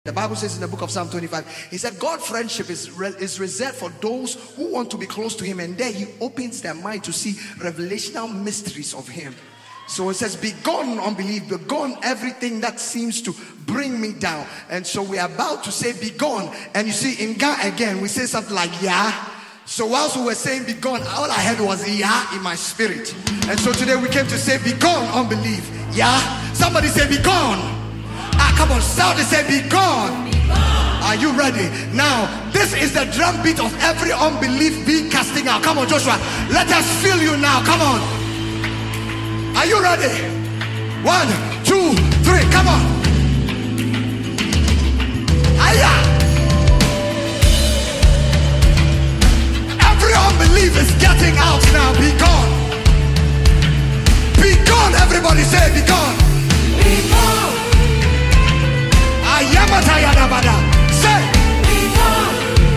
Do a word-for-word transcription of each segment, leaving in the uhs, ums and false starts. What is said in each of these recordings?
The Bible says in the book of Psalm twenty-five, he said, God's friendship is, re- is reserved for those who want to be close to him, and there he opens their mind to see revelational mysteries of him. So it says, be gone unbelief, be gone everything that seems to bring me down. And so we are about to say be gone. And you see in Ga again, we say something like yeah. So whilst we were saying be gone, all I heard was yeah in my spirit. And so today we came to say be gone unbelief. Yeah. Somebody say be gone. Ah, come on, shout and say be gone. Be gone. Are you ready? Now, this is the drum beat of every unbelief being casting out. Come on, Joshua. Let us feel you now. Come on. Are you ready? One, two, three. Come on. Aya. Every unbelief is getting out now. Be gone. Be gone. Everybody say be gone. Be gone. Ayamatayadabada. Say be gone.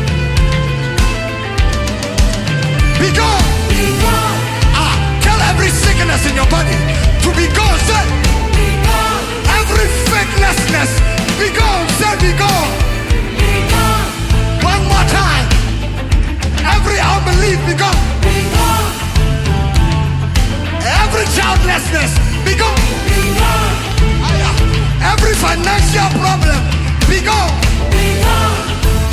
Be gone. Be gone. Ah, tell every sickness in your body to be gone. Say be gone. Every faithlessness be gone. Say be gone. Be gone. One more time. Every unbelief be gone. Be gone. Every childlessness be gone. Be gone. Every financial problem be gone. Be gone.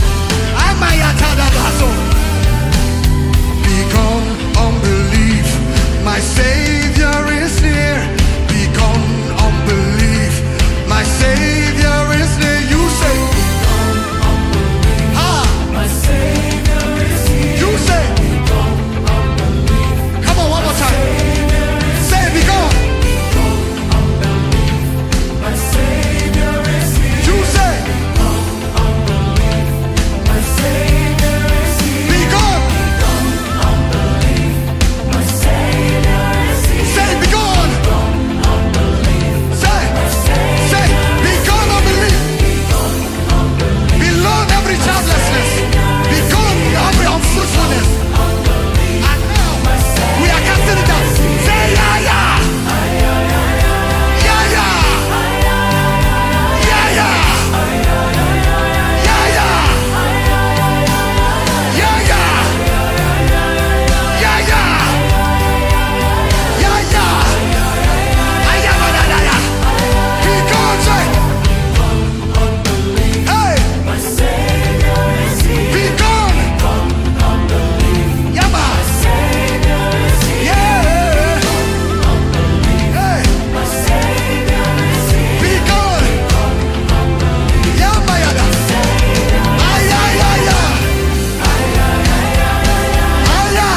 Be gone unbelief. My Savior is near. Be gone unbelief. My Savior is near. You say be gone unbelief. Ah. My Savior is near. You say be gone unbelief. Come on, one more time. Say be gone. Be gone unbelief. My Savior is near. You say be gone unbelief. My Savior is near. Be gone. Be gone unbelief. My Savior is near. Say be gone. Be gone unbelief. Say. Say be gone unbelief. Be gone unbelief. Be Lord every childlessness. Be gone every unfruitfulness. And now we are casting it down. Say yeah yeah. Yeah yeah. Yeah yeah. Yeah yeah. Yeah yeah. Yeah yeah. Yeah yeah. Ayamadaya. Be gone, say. Hey. Be gone. Yama. Yeah. Hey. Be gone. Yamayada. Ayayaya. Aya.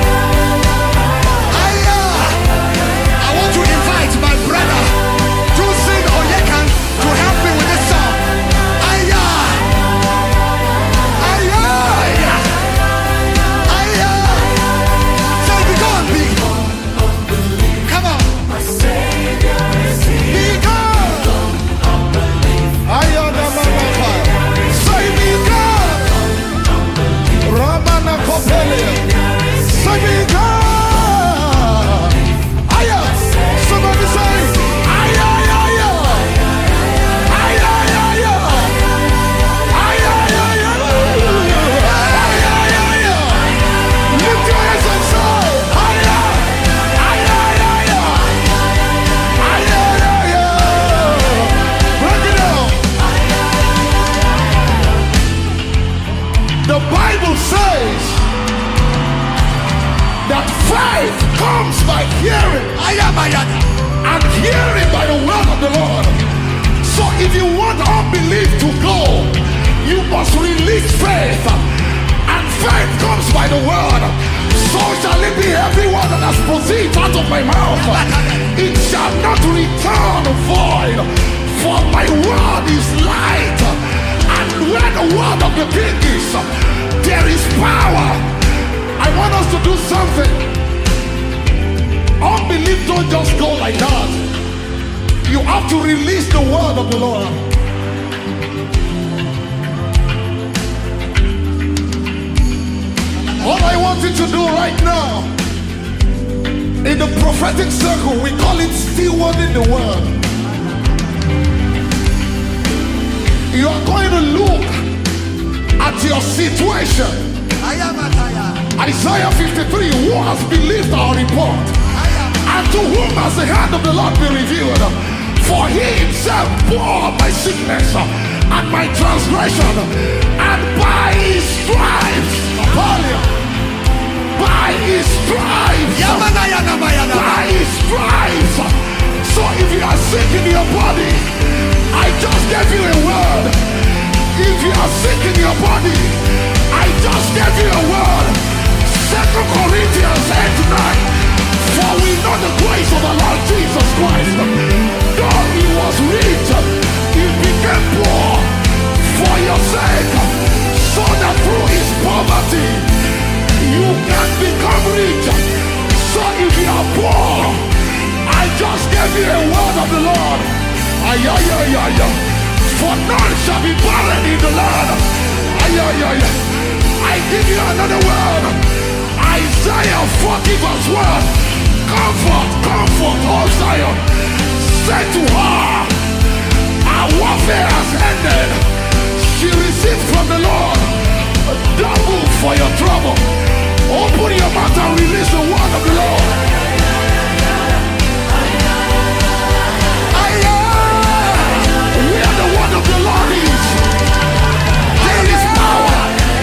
Aya. I want to invite my brother Tusin Oyekan to help me with this song. Aya. Aya. Aya. Say be gone, be gone. Come on. Be gone. Ayadamanaka. Say be gone. Ramana Kopelia. Say be gone. Aya. Somebody say Aya, aya, aya. Aya, aya, aya. Aya, aya, aya. Aya, aya, aya. Lift your hands and say Aya. Aya, aya, aya. Aya, aya, aya. Break it down. The Bible says that faith comes by hearing, and hearing by the word of the Lord. So if you want unbelief to go, you must release faith, and faith comes by the word. So shall it be. Every word that has proceeded out of my mouth, it shall not return void, for my word is light, and where the word of the king is, there is power. I want us to do something. Unbelief don't just go like that. You have to release the word of the Lord. All I want you to do right now, in the prophetic circle, we call it stewarding the word. You are going to look at your situation. Isaiah fifty-three, who has believed our report? And to whom has the hand of the Lord been revealed? For he himself bore my sickness and my transgression, and by his stripes, by his stripes, by his stripes. So if you are sick in your body, I just gave you a word. If you are sick in your body, I just gave you a word. Second Corinthians eight nine. For we know the grace of the Lord Jesus Christ. Though he was rich, he became poor for your sake, so that through his poverty you can become rich. So if you are poor, I just gave you a word of the Lord. Ay, ay, ay, ay, ay. For none shall be barren in the land. Ay, ay, ay, ay. I give you another word. Isaiah forty verse one. Comfort, comfort, all Zion. Say to her, our warfare has ended. She received from the Lord a double for your trouble. Open your mouth and release the word of the Lord. Where the word of the Lord is, there is power.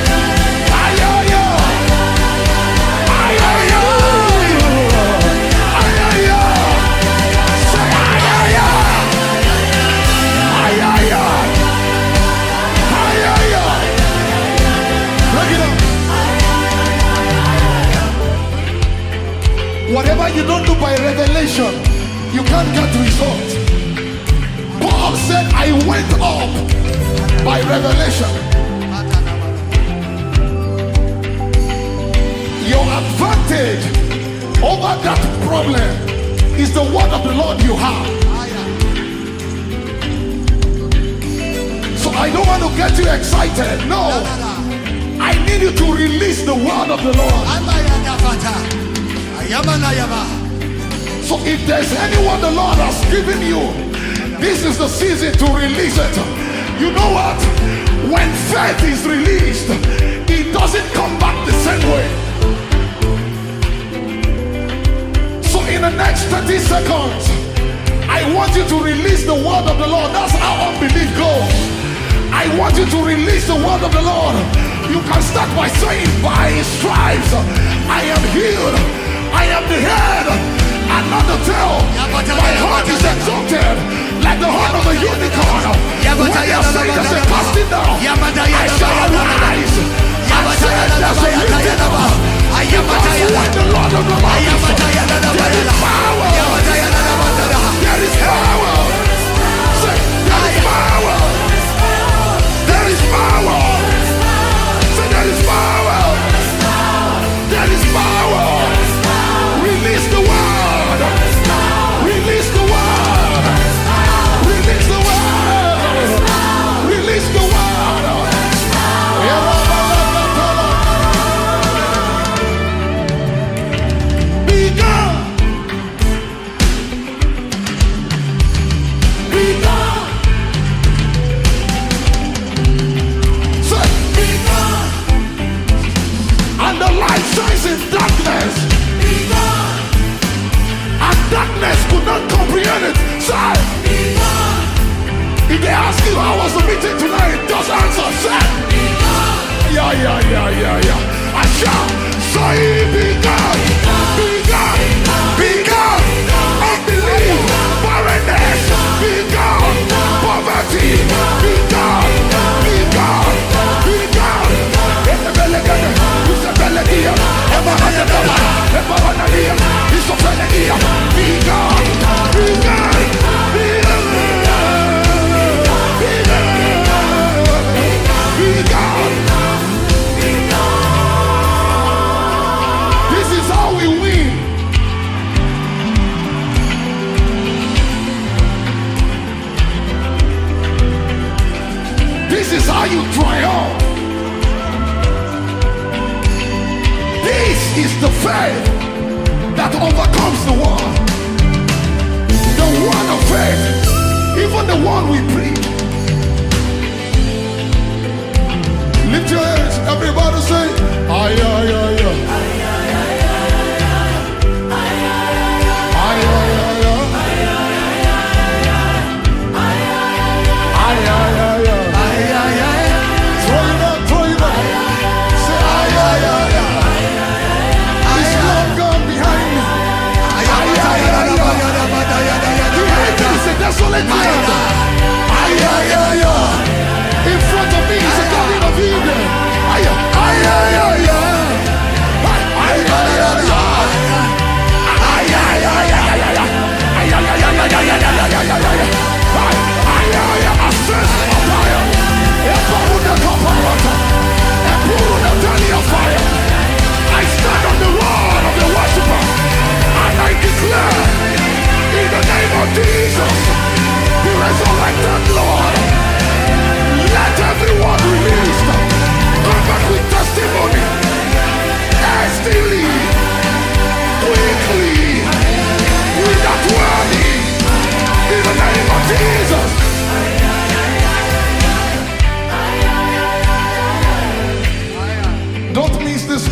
Whatever you don't do by revelation, you can't get results. Paul said, I went up by revelation. Your advantage over that problem is the word of the Lord you have. So I don't want to get you excited. No. I need you to release the word of the Lord. So if there's anyone the Lord has given you, this is the season to release it. You know what? When faith is released, it doesn't come back the same way. So in the next thirty seconds, I want you to release the word of the Lord. That's how unbelief goes. I want you to release the word of the Lord. You can start by saying, by his stripes I am healed. I am the head and not the tail. My heart is exalted like the horn of a unicorn. When they are saying there's a casting down, I shall arise. I said there's a lifting up. Because when the Lord of the Lord is, there is power. There is power. Say, there is power. There is power. Say, there is power. There is power. Release the word. Release the word. Release the word. Release the word. Be God. Be God. Say, be God. And the light shines in darkness. And darkness could not comprehend it. Say, if they ask you how was the meeting tonight, just answer. Say, yeah, yeah, yeah, yeah, yeah. I shall say, be God, be God, be God. Unbelief, barrenness, be God. Poverty, be God, be God, be God. It's a belly, it's a belly, ever had a dollar, ever had a deal. It's a belly, be God, be God, be God, be God, be God. This is how we win. This is how you triumph. This is the faith that overcomes the world. The word of faith, even the one we preach.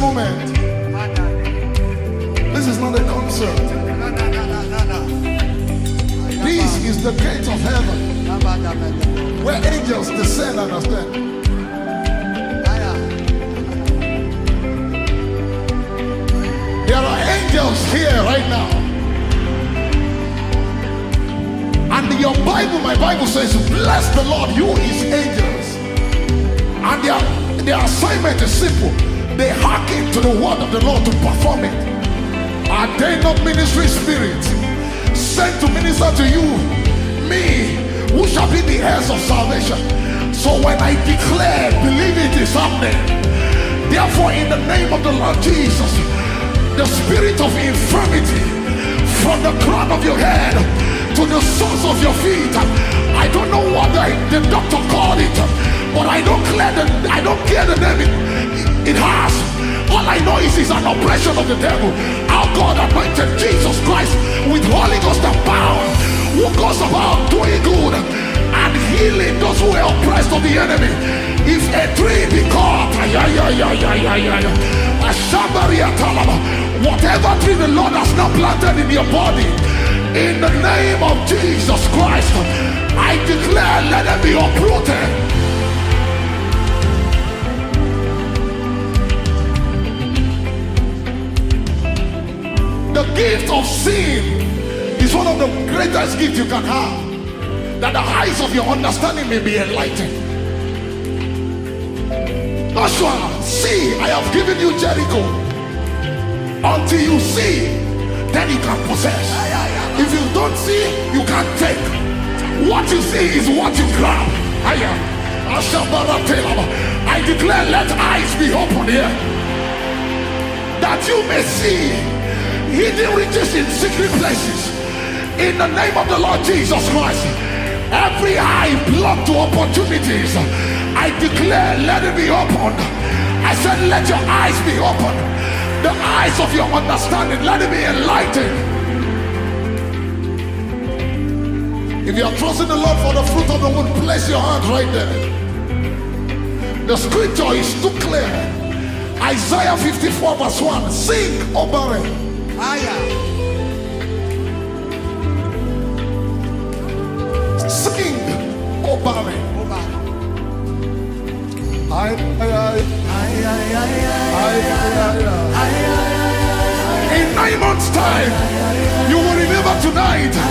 moment. This is not a concert. This is the gate of heaven where angels descend and ascend. There are angels here right now. And your Bible, my Bible says, bless the Lord, you his angels. And their, their assignment is simple. They hearken to the word of the Lord to perform it. Are they not ministry spirits sent to minister to you, me, who shall be the heirs of salvation? So when I declare, believe it is happening. Therefore, in the name of the Lord Jesus, the spirit of infirmity from the crown of your head to the soles of your feet, I don't know what the, the doctor called it, but I don't clear the I don't care the name it, it has. All I know is it's an oppression of the devil. Our God anointed Jesus Christ with Holy Ghost and power, who goes about doing good and healing those who are oppressed of the enemy. If a tree be caught, whatever tree the Lord has not planted in your body, in the name of Jesus Christ, I declare, let them be uprooted. The gift of seeing is one of the greatest gifts you can have, that the eyes of your understanding may be enlightened. Joshua, see, I have given you Jericho. Until you see, then you can possess. If you don't see, you can't take. What you see is what you grab. I declare, let eyes be open here, that you may see hidden riches in secret places. In the name of the Lord Jesus Christ, every eye blocked to opportunities, I declare, let it be opened. I said, let your eyes be opened. The eyes of your understanding, let it be enlightened. If you are trusting the Lord for the fruit of the womb, place your hand right there. The scripture is too clear. Isaiah fifty-four verse one. Sing, O barren. Sing, O barren. I, I, I, in nine months' time, you will remember tonight.